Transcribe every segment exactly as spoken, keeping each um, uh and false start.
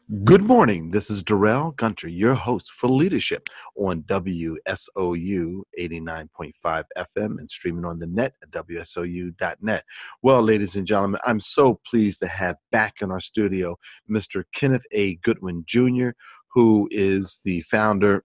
Good morning. This is Darrell Gunter, your host for Leadership on W S O U eighty-nine point five F M and streaming on the net at W S O U dot net. Well, ladies and gentlemen, I'm so pleased to have back in our studio Mister Kenneth A. Goodwin Junior, who is the founder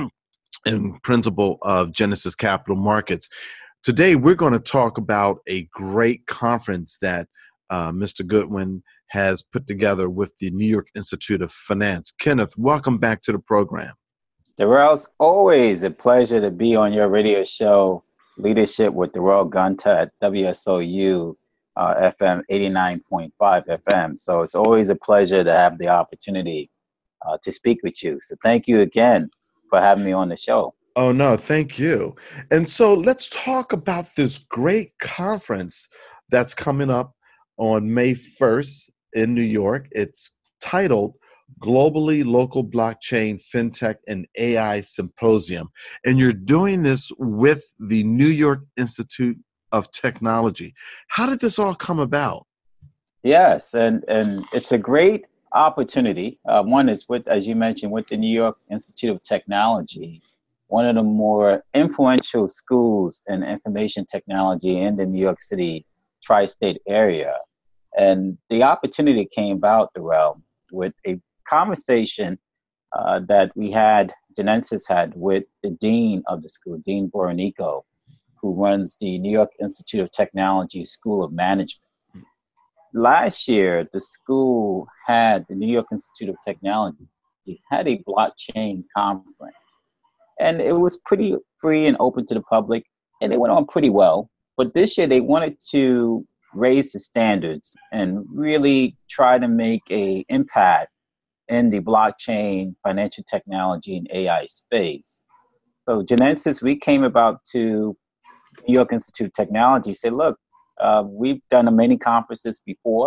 and principal of Genesis Capital Markets. Today, we're going to talk about a great conference that uh, Mister Goodwin has put together with the New York Institute of Finance. Kenneth, welcome back to the program. Darrell, it's always a pleasure to be on your radio show, Leadership with Darrell Gunter at W S O U uh, F M eighty-nine point five F M. So it's always a pleasure to have the opportunity uh, to speak with you. So thank you again for having me on the show. Oh, no, thank you. And so let's talk about this great conference that's coming up on May first in New York. It's titled Globally Local Blockchain, FinTech, and A I Symposium. And you're doing this with the New York Institute of Technology. How did this all come about? Yes, and, and it's a great opportunity. Uh, one is with, as you mentioned, with the New York Institute of Technology, one of the more influential schools in information technology in the New York City tri-state area. And the opportunity came about, Darrell, with a conversation uh, that we had, Genesis had, with the dean of the school, Dean Boronico, who runs the New York Institute of Technology School of Management. Last year, the school had, the New York Institute of Technology, had a blockchain conference. And it was pretty free and open to the public, and it went on pretty well. But this year, they wanted to raise the standards and really try to make an impact in the blockchain, financial technology, and A I space. So Genesis, we came about to New York Institute of Technology, said, look, uh, we've done many conferences before.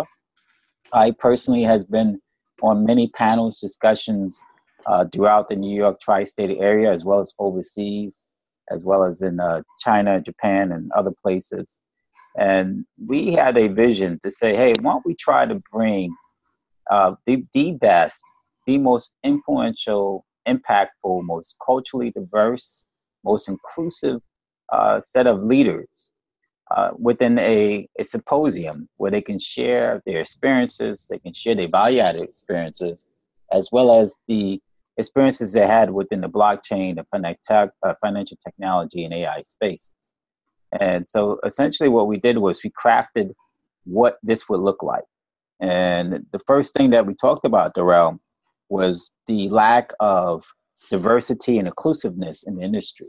I personally has been on many panels, discussions uh, throughout the New York tri-state area, as well as overseas, as well as in uh, China, Japan, and other places. And we had a vision to say, hey, why don't we try to bring uh, the, the best, the most influential, impactful, most culturally diverse, most inclusive uh, set of leaders uh, within a, a symposium where they can share their experiences, they can share their value-added experiences, as well as the experiences they had within the blockchain, the uh, financial technology, and A I spaces. And so essentially what we did was we crafted what this would look like. And the first thing that we talked about, Darrell, was the lack of diversity and inclusiveness in the industry.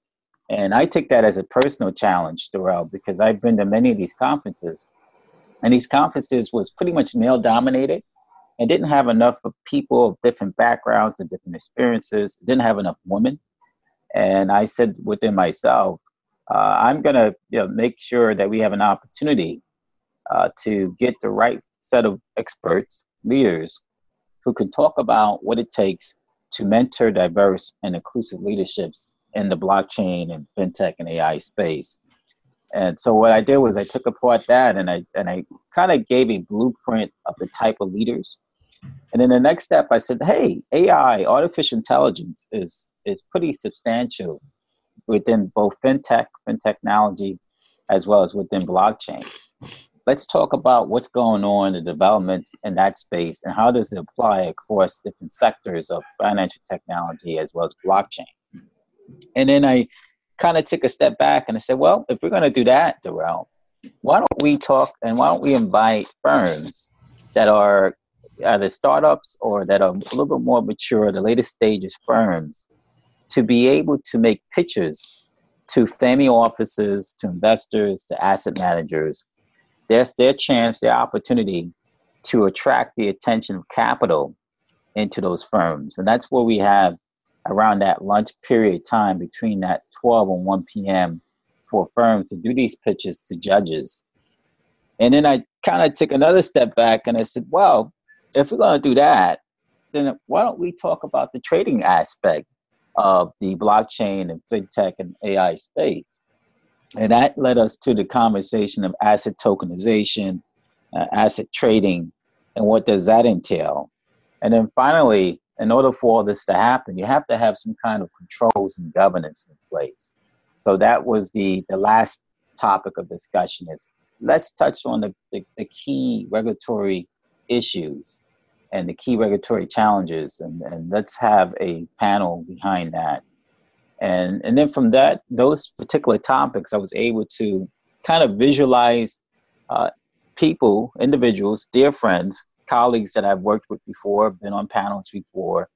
And I take that as a personal challenge, Darrell, because I've been to many of these conferences, and these conferences was pretty much male dominated and didn't have enough of people of different backgrounds and different experiences, didn't have enough women. And I said within myself, Uh, I'm going to you know, make sure that we have an opportunity uh, to get the right set of experts, leaders, who can talk about what it takes to mentor diverse and inclusive leaderships in the blockchain and fintech and A I space. And so what I did was I took apart that and I and I kind of gave a blueprint of the type of leaders. And then the next step, I said, hey, A I, artificial intelligence, is is pretty substantial within both fintech, fintechnology, as well as within blockchain. Let's talk about what's going on, the developments in that space, and how does it apply across different sectors of financial technology as well as blockchain. And then I kind of took a step back and I said, well, if we're going to do that, Darrell, why don't we talk and why don't we invite firms that are either startups or that are a little bit more mature, the latest stages firms, to be able to make pitches to family offices, to investors, to asset managers. There's their chance, their opportunity to attract the attention of capital into those firms. And that's what we have around that lunch period time between that twelve and one p.m. for firms to do these pitches to judges. And then I kind of took another step back and I said, well, if we're going to do that, then why don't we talk about the trading aspect of the blockchain and fintech and A I space? And that led us to the conversation of asset tokenization, uh, asset trading, and what does that entail? And then finally, in order for all this to happen, you have to have some kind of controls and governance in place. So that was the, the last topic of discussion is let's touch on the, the, the key regulatory issues and the key regulatory challenges, and, and let's have a panel behind that. And, and then from that, those particular topics, I was able to kind of visualize uh, people, individuals, dear friends, colleagues that I've worked with before, been on panels before,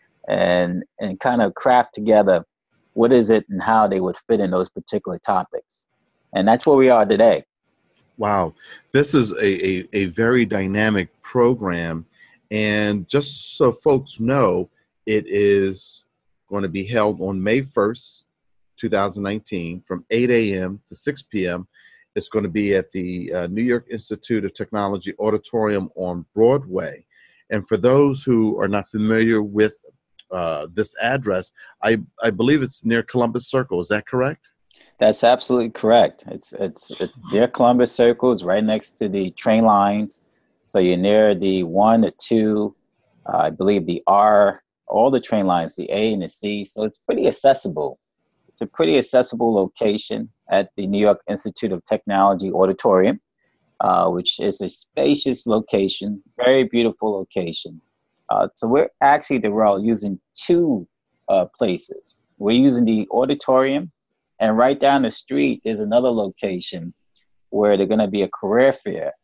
and and kind of craft together what is it and how they would fit in those particular topics. And that's where we are today. Wow. This is a, a, a very dynamic program. And just so folks know, it is going to be held on May first, two thousand nineteen, from eight a.m. to six p.m. It's going to be at the uh, New York Institute of Technology Auditorium on Broadway. And for those who are not familiar with uh, this address, I, I believe it's near Columbus Circle. Is that correct? That's absolutely correct. It's it's it's near Columbus Circle. It's right next to the train lines. So you're near the one, the two, uh, I believe the R, all the train lines, the A and the C. So it's pretty accessible. It's a pretty accessible location at the New York Institute of Technology Auditorium, uh, which is a spacious location, very beautiful location. Uh, so we're actually, Darrell, using two uh, places. We're using the auditorium, and right down the street is another location where they're going to be a career fair.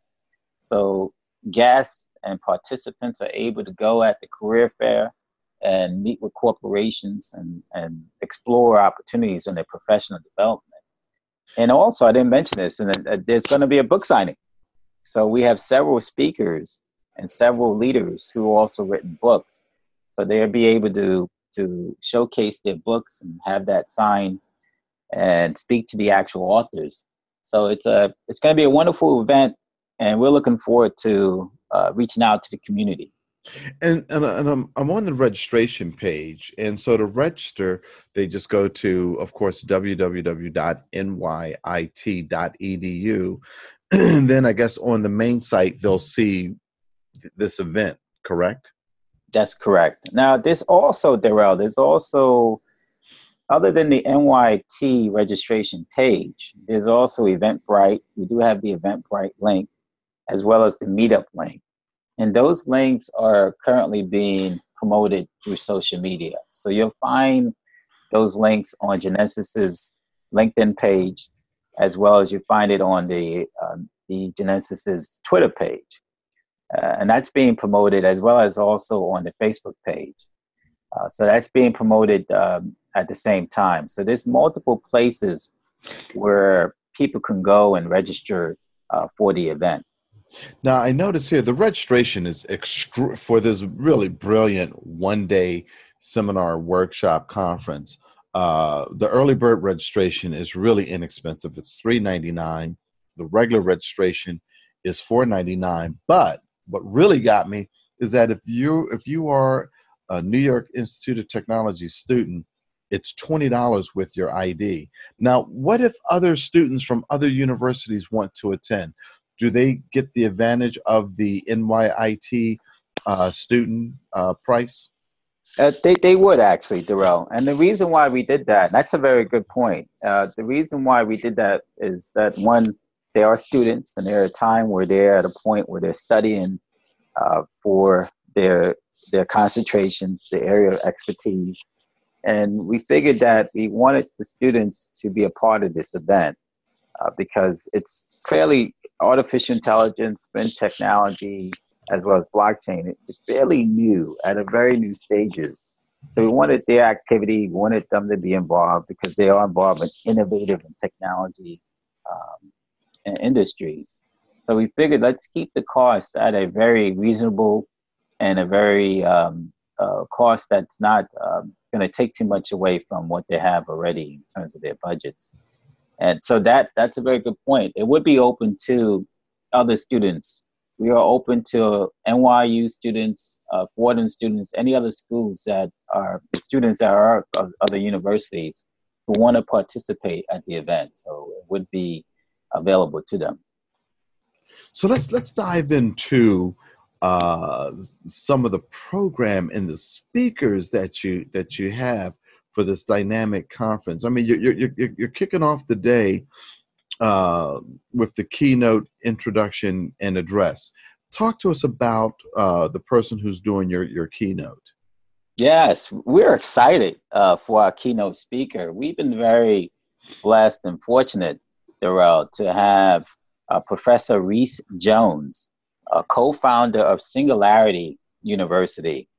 So guests and participants are able to go at the career fair and meet with corporations and, and explore opportunities in their professional development. And also, I didn't mention this, and uh, there's going to be a book signing. So we have several speakers and several leaders who also written books. So they'll be able to, to showcase their books and have that signed and speak to the actual authors. So it's a it's going to be a wonderful event, and we're looking forward to uh, reaching out to the community. And and, and I'm, I'm on the registration page. And so to register, they just go to, of course, w w w dot n y i t dot e d u. And then I guess on the main site, they'll see th- this event, correct? That's correct. Now, there's also, Darrell, there's also, other than the N Y T registration page, there's also Eventbrite. We do have the Eventbrite link, as well as the Meetup link. And those links are currently being promoted through social media. So you'll find those links on Genesis's LinkedIn page, as well as you find it on the, um, the Genesis's Twitter page. Uh, and that's being promoted as well as also on the Facebook page. Uh, so that's being promoted um, at the same time. So there's multiple places where people can go and register uh, for the event. Now, I notice here the registration is extra- for this really brilliant one-day seminar, workshop, conference. Uh, the early bird registration is really inexpensive. It's three ninety-nine. The regular registration is four ninety-nine. But what really got me is that if you if you are a New York Institute of Technology student, it's twenty dollars with your I D. Now, what if other students from other universities want to attend? Do they get the advantage of the N Y I T uh, student uh, price? Uh, they, they would actually, Darrell. And the reason why we did that, that's a very good point. Uh, the reason why we did that is that, one, they are students, and they're at a time where they're at a point where they're studying uh, for their their concentrations, their area of expertise. And we figured that we wanted the students to be a part of this event uh, because it's fairly artificial intelligence, spin technology, as well as blockchain. It's fairly new, at a very new stages. So we wanted their activity, we wanted them to be involved because they are involved in innovative and technology um, and industries. So we figured let's keep the cost at a very reasonable and a very um, uh, cost that's not um, going to take too much away from what they have already in terms of their budgets. And so that that's a very good point. It would be open to other students. We are open to N Y U students, uh, Fordham students, any other schools that are students that are of other universities who want to participate at the event. So it would be available to them. So let's let's dive into uh, some of the program and the speakers that you that you have for this dynamic conference. I mean, you're you're you're, you're kicking off the day uh, with the keynote introduction and address. Talk to us about uh, the person who's doing your your keynote. Yes, we're excited uh, for our keynote speaker. We've been very blessed and fortunate, Darrell, to have uh, Professor Reese Jones, a co-founder of Singularity University.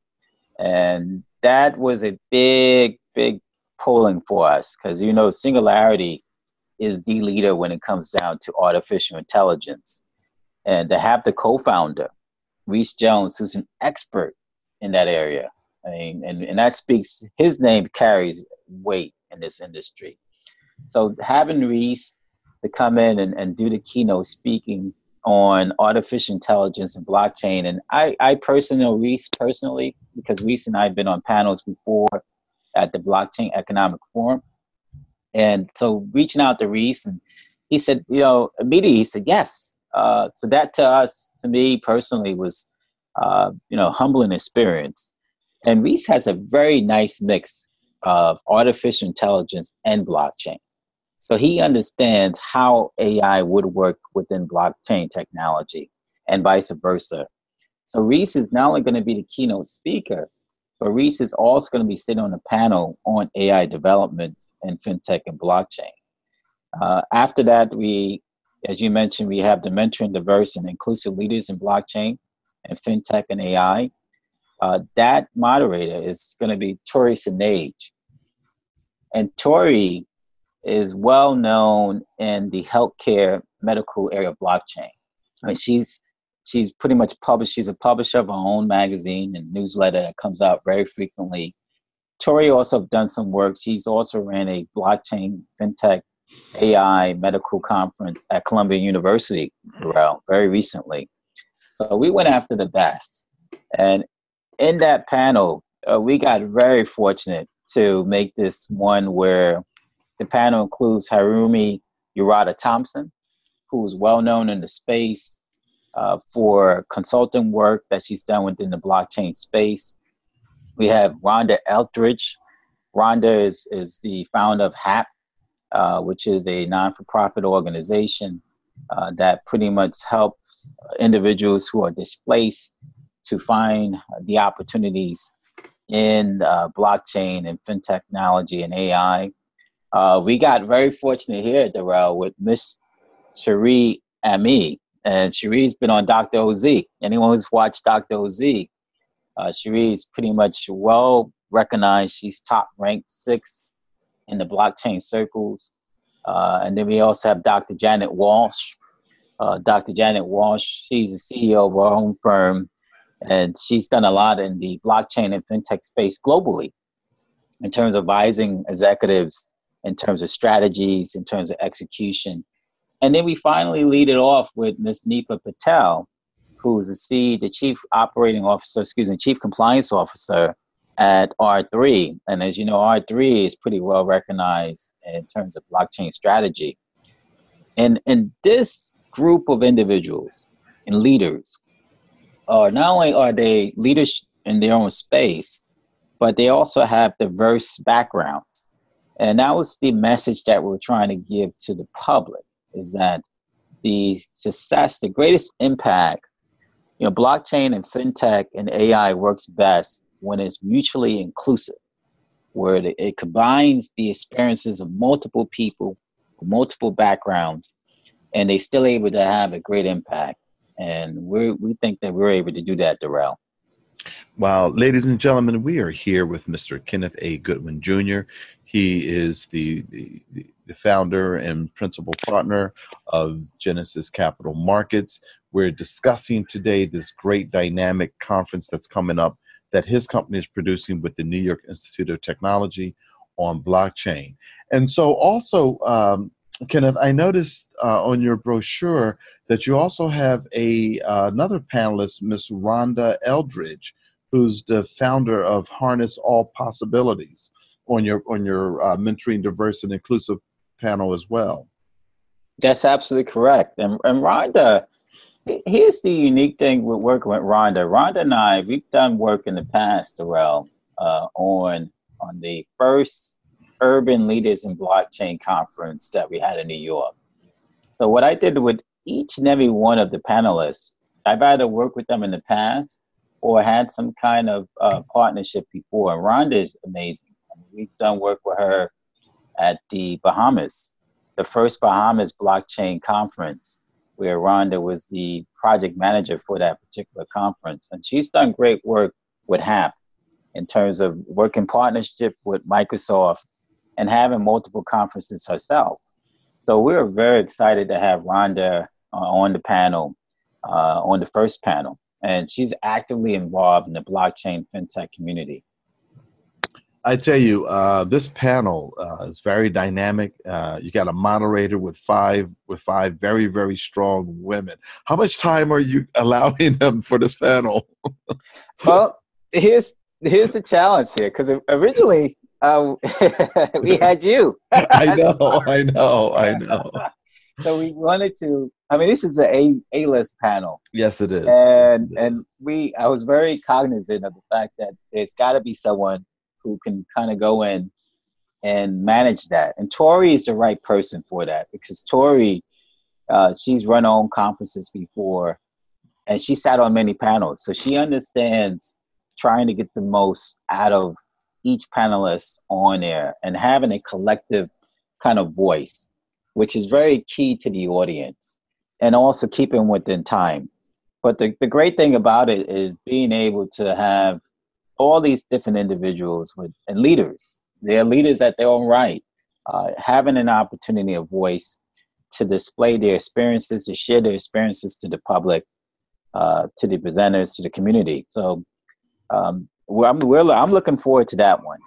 And that was a big, big pulling for us because, you know, Singularity is the leader when it comes down to artificial intelligence. And to have the co-founder, Reese Jones, who's an expert in that area, I mean, and, and that speaks, his name carries weight in this industry. So having Reese to come in and, and do the keynote speaking on artificial intelligence and blockchain. And I, I personally know Reese personally, because Reese and I have been on panels before at the Blockchain Economic Forum. And so reaching out to Reese, and he said, you know, immediately he said, yes. Uh, so that to us, to me personally, was, uh, you know, humbling experience. And Reese has a very nice mix of artificial intelligence and blockchain. So he understands how A I would work within blockchain technology and vice versa. So Reese is not only going to be the keynote speaker, but Reese is also going to be sitting on a panel on A I development and fintech and blockchain. Uh, after that, we, as you mentioned, we have the mentoring diverse and inclusive leaders in blockchain and fintech and A I. Uh, that moderator is going to be Tori Sinage. And Tori is well known in the healthcare medical area of blockchain. I mean, she's she's pretty much published. She's a publisher of her own magazine and newsletter that comes out very frequently. Tori also done some work. She's also ran a blockchain fintech A I medical conference at Columbia University very recently. So we went after the best. And in that panel, uh, we got very fortunate to make this one where the panel includes Harumi Urata Thompson, who is well known in the space uh, for consulting work that she's done within the blockchain space. We have Rhonda Eldridge. Rhonda is, is the founder of H A P, uh, which is a non-for-profit organization uh, that pretty much helps individuals who are displaced to find the opportunities in uh, blockchain and fintech technology and A I. Uh, we got very fortunate here at Darrell with Miss Cherie Ami, and Cherie's been on Doctor O Z. Anyone who's watched Doctor O Z, uh, Cherie is pretty much well recognized. She's top ranked six in the blockchain circles. Uh, and then we also have Doctor Janet Walsh. Uh, Doctor Janet Walsh, she's the C E O of her own firm, and she's done a lot in the blockchain and fintech space globally in terms of advising executives, in terms of strategies, in terms of execution. And then we finally lead it off with Miz Nipa Patel, who's the C, the Chief Operating Officer, excuse me, Chief Compliance Officer at R three. And as you know, R three is pretty well recognized in terms of blockchain strategy. And, and this group of individuals and leaders are not only are they leaders in their own space, but they also have diverse backgrounds. And that was the message that we're trying to give to the public, is that the success, the greatest impact, you know, blockchain and fintech and A I works best when it's mutually inclusive, where it, it combines the experiences of multiple people, multiple backgrounds, and they still able to have a great impact. And we we think that we're able to do that, Darrell. Well, ladies and gentlemen, we are here with Mister Kenneth A. Goodwin Junior He is the, the, the founder and principal partner of Genesis Capital Markets. We're discussing today this great dynamic conference that's coming up that his company is producing with the New York Institute of Technology on blockchain. And so also, um, Kenneth, I noticed uh, on your brochure that you also have a uh, another panelist, Miss Rhonda Eldridge, who's the founder of Harness All Possibilities, on your on your uh, mentoring diverse and inclusive panel as well. That's absolutely correct. And, and Rhonda Here's the unique thing with working with Rhonda. Rhonda and I, we've done work in the past, Darrell, uh, on on the first Urban Leaders in Blockchain conference that we had in New York. So what I did with each and every one of the panelists, I've either worked with them in the past or had some kind of uh, partnership before. And Rhonda is amazing. I mean, we've done work with her at the Bahamas, the first Bahamas blockchain conference, where Rhonda was the project manager for that particular conference. And she's done great work with H A P in terms of working partnership with Microsoft and having multiple conferences herself. So we're very excited to have Rhonda uh, on the panel, uh, on the first panel. And she's actively involved in the blockchain fintech community. I tell you, uh, this panel uh, is very dynamic. Uh, you got a moderator with five with five very, very strong women. How much time are you allowing them for this panel? Well, here's here's the challenge here, because originally uh, we had you. I know, I know, I know. So we wanted to. I mean, this is an A A list panel. Yes, it is. And and we, I was very cognizant of the fact that there's got to be someone who can kind of go in and manage that. And Tori is the right person for that, because Tori, uh, she's run her own conferences before, and she sat on many panels. So she understands trying to get the most out of each panelist on there and having a collective kind of voice, which is very key to the audience, and also keeping within time. But the, the great thing about it is being able to have all these different individuals with and leaders. They're leaders at their own right, uh, having an opportunity, a voice to display their experiences, to share their experiences to the public, uh, to the presenters, to the community. So um, we're, I'm, we're, I'm looking forward to that one.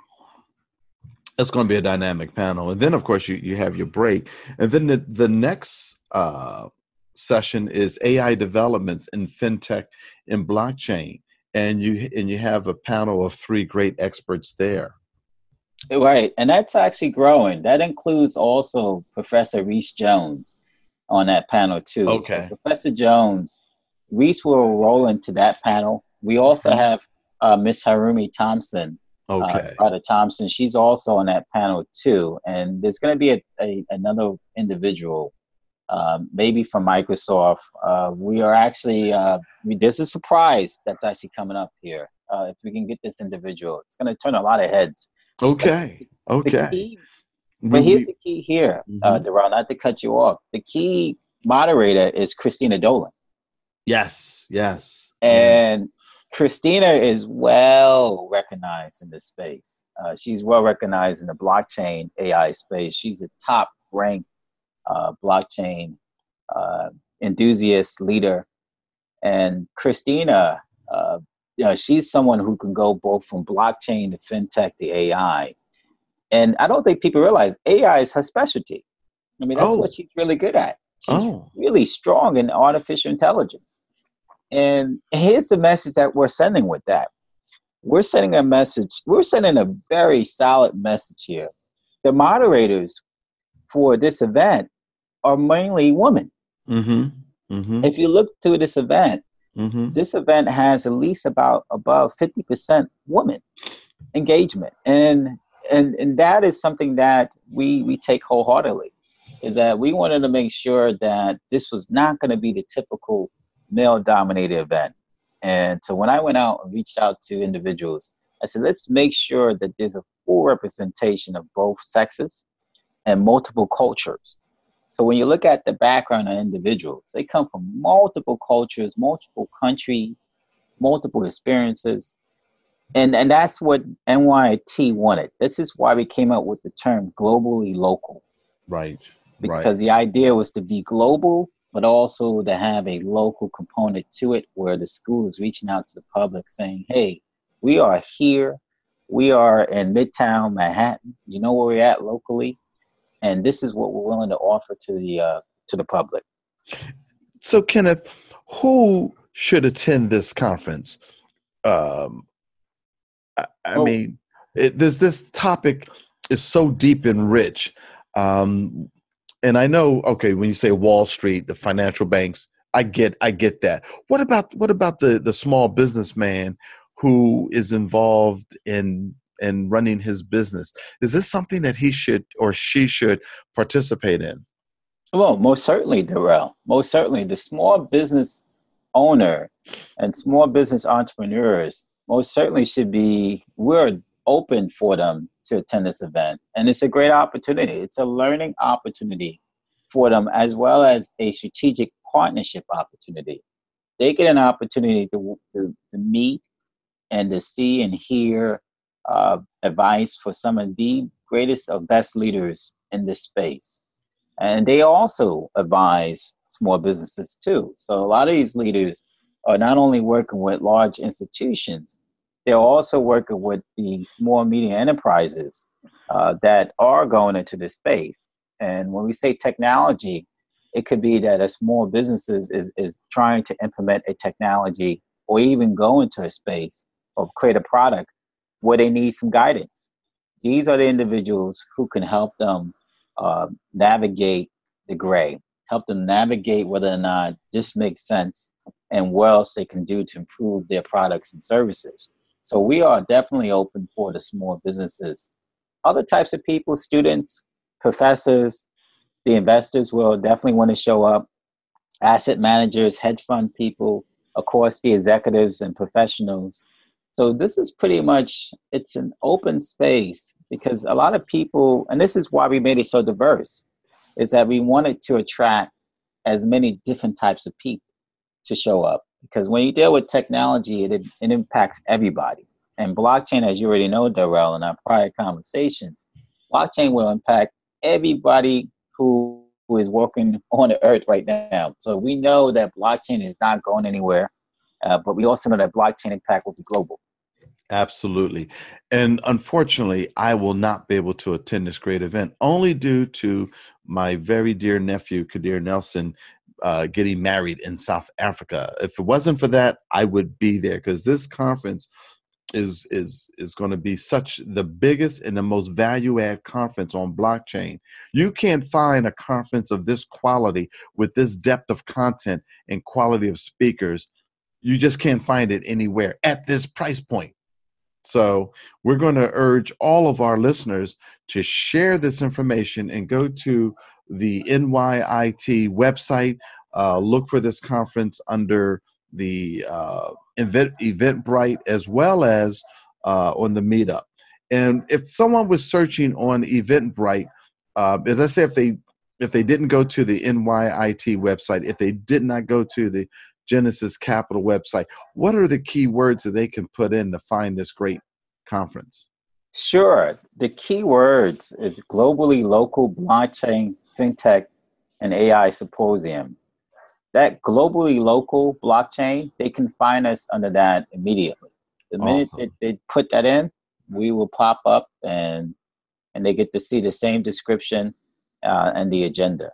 That's going to be a dynamic panel. And then, of course, you, you have your break. And then the, the next uh, session is A I developments in fintech and blockchain. And you and you have a panel of three great experts there. Right. And that's actually growing. That includes also Professor Reese Jones on that panel, too. Okay. So Professor Jones, Reese will roll into that panel. We also mm-hmm. have uh, Miss Harumi Thompson. Okay. Uh, Thompson. She's also on that panel, too. And there's going to be a, a, another individual, um, maybe from Microsoft. Uh, we are actually, uh, we, there's a surprise that's actually coming up here. Uh, if we can get this individual, it's going to turn a lot of heads. Okay. Okay. Key, but here's the key here, mm-hmm. uh, Darrell, not to cut you off. The key moderator is Christina Dolan. Yes. Yes. And yes. Christina is well recognized in this space. Uh, she's well recognized in the blockchain A I space. She's a top ranked uh, blockchain uh, enthusiast leader. And Christina, uh, you know, she's someone who can go both from blockchain to fintech to A I. And I don't think people realize A I is her specialty. I mean, that's oh. what she's really good at. She's oh. really strong in artificial intelligence. And here's the message that we're sending with that. We're sending a message. We're sending a very solid message here. The moderators for this event are mainly women. Mm-hmm. Mm-hmm. If you look to this event, mm-hmm. this event has at least about above fifty percent women engagement. And, and, and that is something that we, we take wholeheartedly, is that we wanted to make sure that this was not going to be the typical male-dominated event. And so when I went out and reached out to individuals, I said, let's make sure that there's a full representation of both sexes and multiple cultures. So when you look at the background of individuals, they come from multiple cultures, multiple countries, multiple experiences. And, and that's what N Y T wanted. This is why we came up with the term globally local. Right. Because right. the idea was to be global, but also to have a local component to it, where the school is reaching out to the public saying, hey, we are here. We are in Midtown Manhattan. You know where we're at locally. And this is what we're willing to offer to the uh, to the public. So, Kenneth, who should attend this conference? Um, I, I oh. mean, it, this this topic is so deep and rich. Um, and I know, okay, when you say Wall Street, the financial banks, I get I get that. What about what about the the small businessman who is involved in in running his business? Is this something that he should or she should participate in? Well, most certainly, Darrell. Most certainly, the small business owner and small business entrepreneurs most certainly should be. We're open for them to attend this event, and it's a great opportunity. It's a learning opportunity for them, as well as a strategic partnership opportunity. They get an opportunity to to, to meet and to see and hear uh, advice for some of the greatest or best leaders in this space. And they also advise small businesses too. So a lot of these leaders are not only working with large institutions, they're also working with the small medium enterprises uh, that are going into this space. And when we say technology, it could be that a small businesses is, is trying to implement a technology or even go into a space or create a product where they need some guidance. These are the individuals who can help them uh, navigate the gray, help them navigate whether or not this makes sense and what else they can do to improve their products and services. So we are definitely open for the small businesses. Other types of people, students, professors, the investors will definitely want to show up. Asset managers, hedge fund people, of course, the executives and professionals. So this is pretty much, it's an open space because a lot of people, and this is why we made it so diverse, is that we wanted to attract as many different types of people to show up. Because when you deal with technology, it, it impacts everybody. And blockchain, as you already know, Darrell, in our prior conversations, blockchain will impact everybody who, who is working on the earth right now. So we know that blockchain is not going anywhere. Uh, but we also know that blockchain impact will be global. Absolutely. And unfortunately, I will not be able to attend this great event only due to my very dear nephew, Kadir Nelson, uh, getting married in South Africa. If it wasn't for that, I would be there because this conference is is is going to be such the biggest and the most value add conference on blockchain. You can't find a conference of this quality with this depth of content and quality of speakers. You just can't find it anywhere at this price point. So we're going to urge all of our listeners to share this information and go to the N Y I T website. Uh, look for this conference under the uh, event, Eventbrite as well as uh, on the Meetup. And if someone was searching on Eventbrite, uh, as I say, if they if they didn't go to the N Y I T website, if they did not go to the Genesis Capital website, what are the key words that they can put in to find this great conference? Sure. The key words is globally local blockchain, fintech, and A I symposium. That globally local blockchain, they can find us under that immediately. The minute Awesome. that they put that in, we will pop up and and they get to see the same description uh, and the agenda.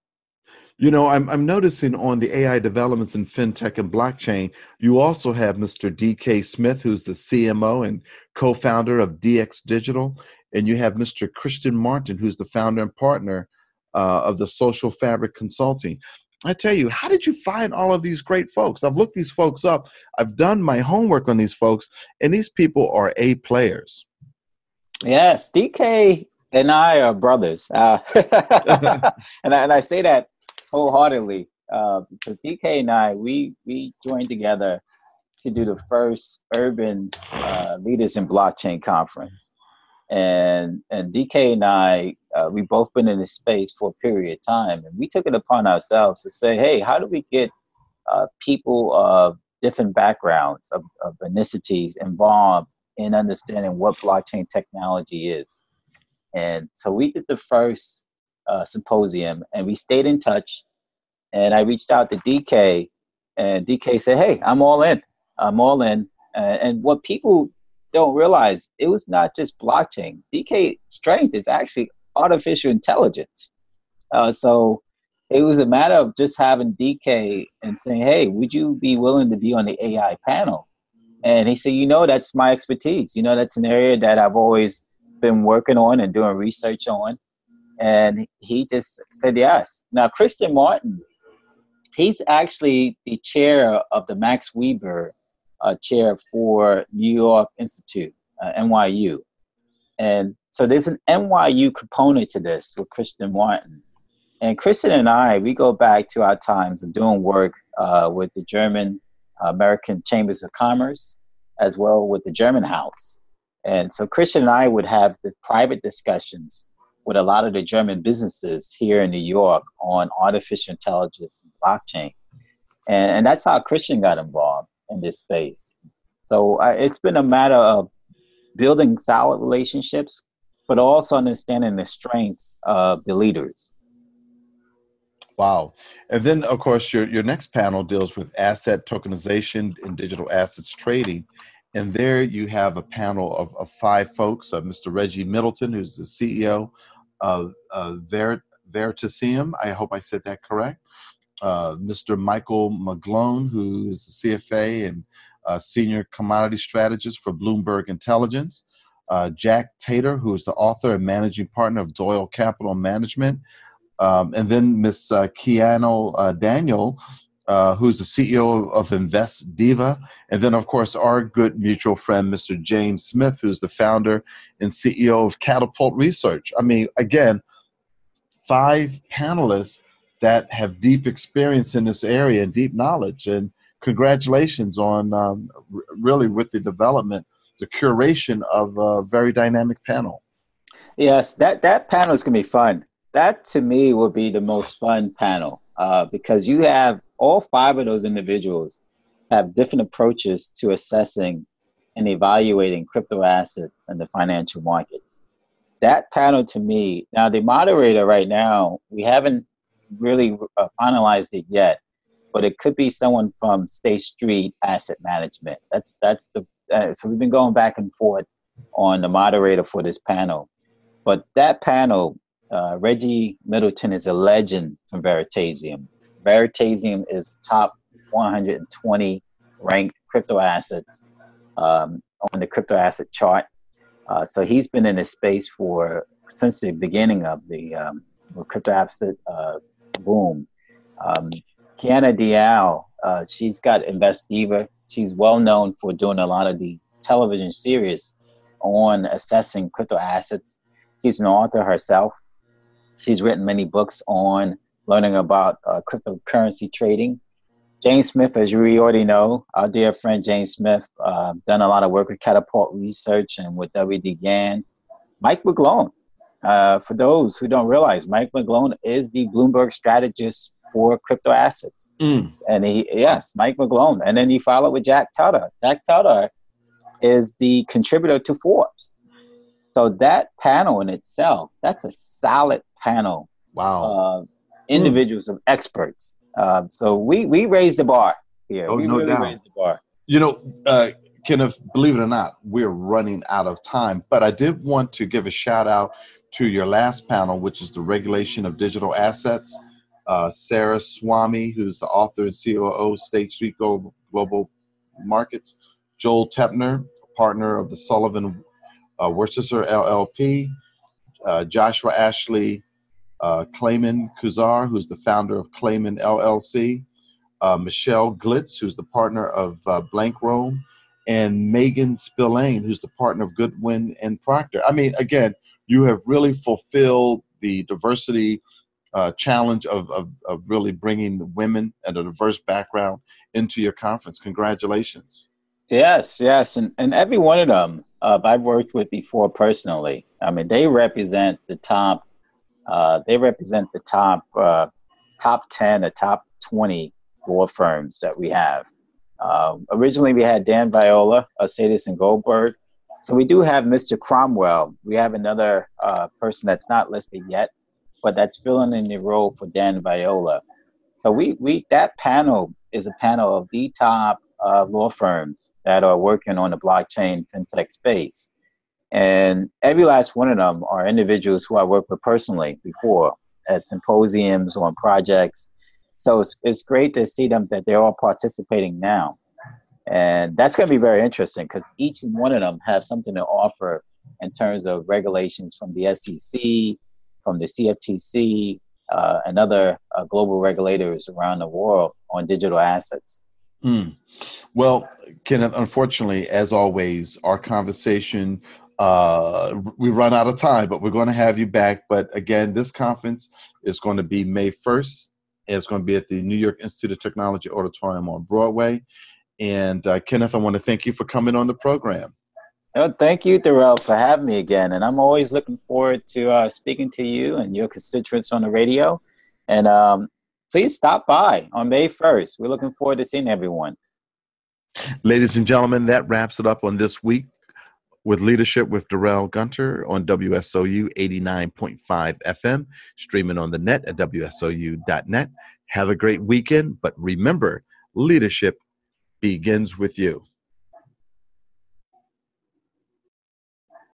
You know, I'm I'm noticing on the A I developments in fintech and blockchain, you also have Mister D K Smith, who's the C M O and co-founder of D X Digital, and you have Mister Christian Martin, who's the founder and partner uh, of the Social Fabric Consulting. I tell you, how did you find all of these great folks? I've looked these folks up. I've done my homework on these folks, and these people are A players. Yes, D K and I are brothers, uh, and I, and I say that wholeheartedly, uh, because D K and I, we we joined together to do the first urban uh, leaders in blockchain conference, and and D K and I, uh, we both been in this space for a period of time, and we took it upon ourselves to say, hey, how do we get uh, people of different backgrounds, of, of ethnicities involved in understanding what blockchain technology is? And so we did the first Uh, symposium, and we stayed in touch. And I reached out to D K, and D K said, "Hey, I'm all in. I'm all in." Uh, and what people don't realize, it was not just blockchain. D K strength is actually artificial intelligence. Uh, so it was a matter of just having D K and saying, "Hey, would you be willing to be on the A I panel?" And he said, "You know, that's my expertise. You know, that's an area that I've always been working on and doing research on." And he just said yes. Now, Christian Martin he's actually the chair of the Max Weber uh, chair for New York Institute, uh, N Y U. And so there's an N Y U component to this with Christian Martin. And Christian and I, we go back to our times of doing work uh, with the German uh, American Chambers of Commerce, as well with the German House. And so Christian and I would have the private discussions with a lot of the German businesses here in New York on artificial intelligence and blockchain. And, and that's how Christian got involved in this space. So uh, it's been a matter of building solid relationships, but also understanding the strengths of the leaders. Wow. And then, of course, your, your next panel deals with asset tokenization and digital assets trading. And there you have a panel of, of five folks, uh, Mister Reggie Middleton, who's the C E O of uh, Ver- Veritasium. I hope I said that correct. Uh, Mister Michael McGlone, who is the C F A and uh, senior commodity strategist for Bloomberg Intelligence. Uh, Jack Tater, who is the author and managing partner of Doyle Capital Management. Um, and then Miss uh, Keanu uh, Daniel, uh, who's the C E O of Invest Diva. And then, of course, our good mutual friend, Mister James Smith, who's the founder and C E O of Catapult Research. I mean, again, five panelists that have deep experience in this area and deep knowledge. And congratulations on um, r- really with the development, the curation of a very dynamic panel. Yes, that, that panel is going to be fun. That, to me, will be the most fun panel uh, because you have all five of those individuals have different approaches to assessing and evaluating crypto assets and the financial markets. That panel, to me, now the moderator right now, we haven't really uh, finalized it yet, but it could be someone from State Street Asset Management. That's that's the uh, so we've been going back and forth on the moderator for this panel, but that panel. Uh, Reggie Middleton is a legend from Veritasium. Veritasium is top one hundred twenty ranked crypto assets um, on the crypto asset chart. Uh, so he's been in this space for since the beginning of the um, crypto asset uh, boom. Um, Kiana Dial, uh, she's got Invest Diva. She's well known for doing a lot of the television series on assessing crypto assets. She's an author herself. She's written many books on learning about uh, cryptocurrency trading. James Smith, as you already know, our dear friend James Smith, uh, done a lot of work with Catapult Research and with W D Gann. Mike McGlone, uh, for those who don't realize, Mike McGlone is the Bloomberg strategist for crypto assets. Mm. And he, yes, Mike McGlone. And then you follow with Jack Tatar. Jack Tatar is the contributor to Forbes. So that panel in itself, that's a solid panel. Wow. Uh, individuals mm. of experts. Uh, so we, we raised the bar here. Oh, we no really doubt. raised the bar. You know, uh, Kenneth, believe it or not, we're running out of time. But I did want to give a shout out to your last panel, which is the regulation of digital assets. Uh, Sarah Swamy, who's the author and C O O of State Street Global, Global Markets. Joel Tepner, partner of the Sullivan uh, Worcester L L P. Uh, Joshua Ashley uh, Clayman Kuzar, who's the founder of Clayman L L C. Uh, Michelle Glitz, who's the partner of uh, Blank Rome, and Megan Spillane, who's the partner of Goodwin and Proctor. I mean, again, you have really fulfilled the diversity uh, challenge of, of, of really bringing women and a diverse background into your conference. Congratulations. Yes, yes. And, and every one of them uh, I've worked with before personally. I mean, they represent the top, uh, they represent the top, uh, top ten or top twenty law firms that we have. Um, originally, we had Dan Viola, uh, Sadis and Goldberg. So we do have Mister Cromwell. We have another uh, person that's not listed yet, but that's filling in the role for Dan Viola. So we we that panel is a panel of the top uh, law firms that are working on the blockchain fintech space. And every last one of them are individuals who I worked with personally before at symposiums on projects. So it's, it's great to see them that they're all participating now. And that's going to be very interesting because each one of them have something to offer in terms of regulations from the S E C, from the C F T C, uh, and other uh, global regulators around the world on digital assets. Mm. Well, Kenneth, unfortunately, as always, our conversation, uh, we run out of time, but we're going to have you back. But again, this conference is going to be May first. It's going to be at the New York Institute of Technology Auditorium on Broadway. And uh, Kenneth, I want to thank you for coming on the program. Oh, thank you, Darrell, for having me again. And I'm always looking forward to uh, speaking to you and your constituents on the radio. And um, please stop by on May first. We're looking forward to seeing everyone. Ladies and gentlemen, that wraps it up on this week with Leadership with Darrell Gunter on W S O U eighty-nine point five F M, streaming on the net at W S O U dot net. Have a great weekend, but remember, leadership begins with you.